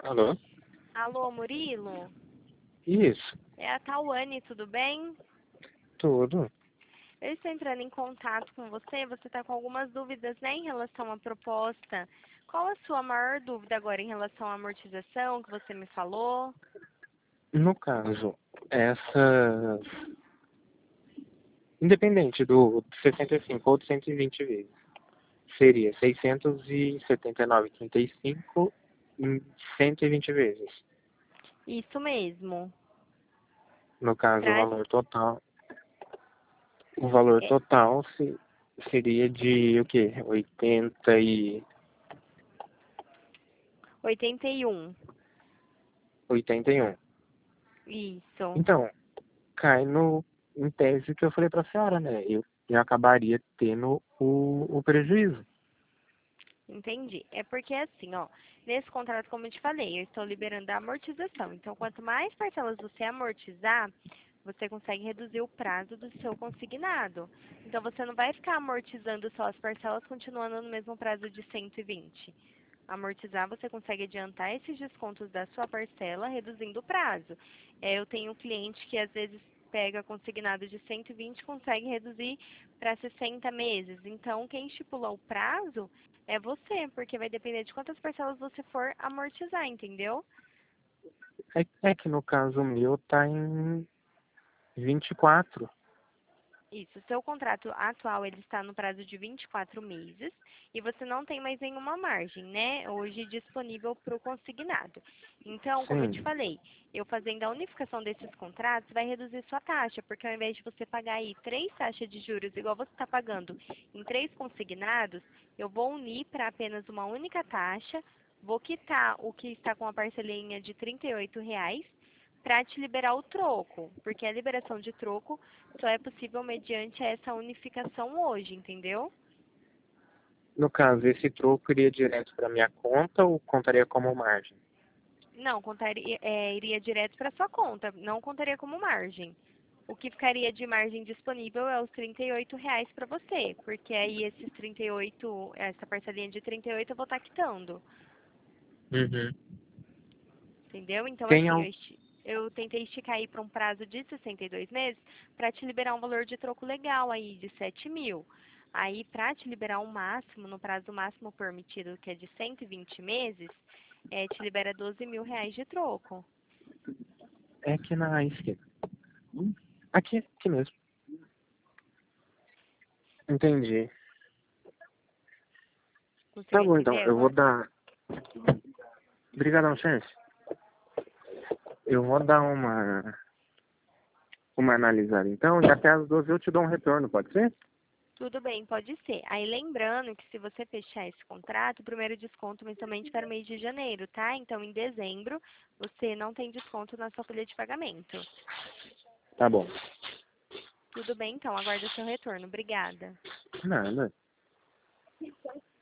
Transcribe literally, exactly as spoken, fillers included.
Alô? Alô, Murilo? Isso, É a Tawane, tudo bem? tudo. Eu estou entrando em contato com você. Você está com algumas dúvidas, né, em relação à proposta. Qual a sua maior dúvida agora em relação à amortização que você me falou? No caso, essa. Independente do sessenta e cinco ou de cento e vinte vezes, seria seiscentos e setenta e nove vírgula trinta e cinco em cento e vinte vezes. Isso mesmo. No caso, o Pra, valor total. O valor é, total se, seria de o quê? oitenta e. oitenta e um. oitenta e um. Isso. Então, cai no. Em tese que eu falei pra senhora, né? Eu, eu acabaria tendo o, o prejuízo. Entendi. É porque assim, ó, nesse contrato, como eu te falei, eu estou liberando a amortização. Então, quanto mais parcelas você amortizar, você consegue reduzir o prazo do seu consignado. Então, você não vai ficar amortizando só as parcelas, continuando no mesmo prazo de cento e vinte. Amortizar, você consegue adiantar esses descontos da sua parcela, reduzindo o prazo. É, eu tenho um cliente que às vezes pega consignado de cento e vinte e consegue reduzir para sessenta meses. Então, quem estipula o prazo é você, porque vai depender de quantas parcelas você for amortizar, entendeu? É, é que no caso meu tá em vinte e quatro. Isso, seu contrato atual ele está no prazo de vinte e quatro meses e você não tem mais nenhuma margem, né? Hoje disponível para o consignado. Então, como eu te Sim. falei, eu fazendo a unificação desses contratos vai reduzir sua taxa, porque ao invés de você pagar aí três taxas de juros igual você está pagando em três consignados, eu vou unir para apenas uma única taxa, vou quitar o que está com a parcelinha de trinta e oito reais para te liberar o troco, porque a liberação de troco só é possível mediante essa unificação hoje, entendeu? No caso, esse troco iria direto para minha conta ou contaria como margem? Não, contaria, é, iria direto para sua conta, não contaria como margem. O que ficaria de margem disponível é os trinta e oito reais para você, porque aí esses trinta e oito, essa parcelinha de trinta e oito eu vou estar quitando, Uhum. entendeu? Então, Tem assim, eu, al... esti- eu tentei esticar aí para um prazo de sessenta e dois meses para te liberar um valor de troco legal aí de sete mil. Aí, para te liberar o máximo, no prazo máximo permitido, que é de cento e vinte meses, é, te libera doze mil reais de troco. É aqui na esquina. Aqui, aqui mesmo. Entendi. Tá Conseguiu bom, então. entender Eu vou agora? dar... Obrigadão, chance. Eu vou dar uma... Uma analisada, então. E até as doze eu te dou um retorno, pode ser? Tudo bem, pode ser. Aí lembrando que se você fechar esse contrato, o primeiro desconto vem somente para o mês de janeiro, tá? Então, em dezembro, você não tem desconto na sua folha de pagamento. Tá bom. Tudo bem, então, aguardo o seu retorno. Obrigada. Nada.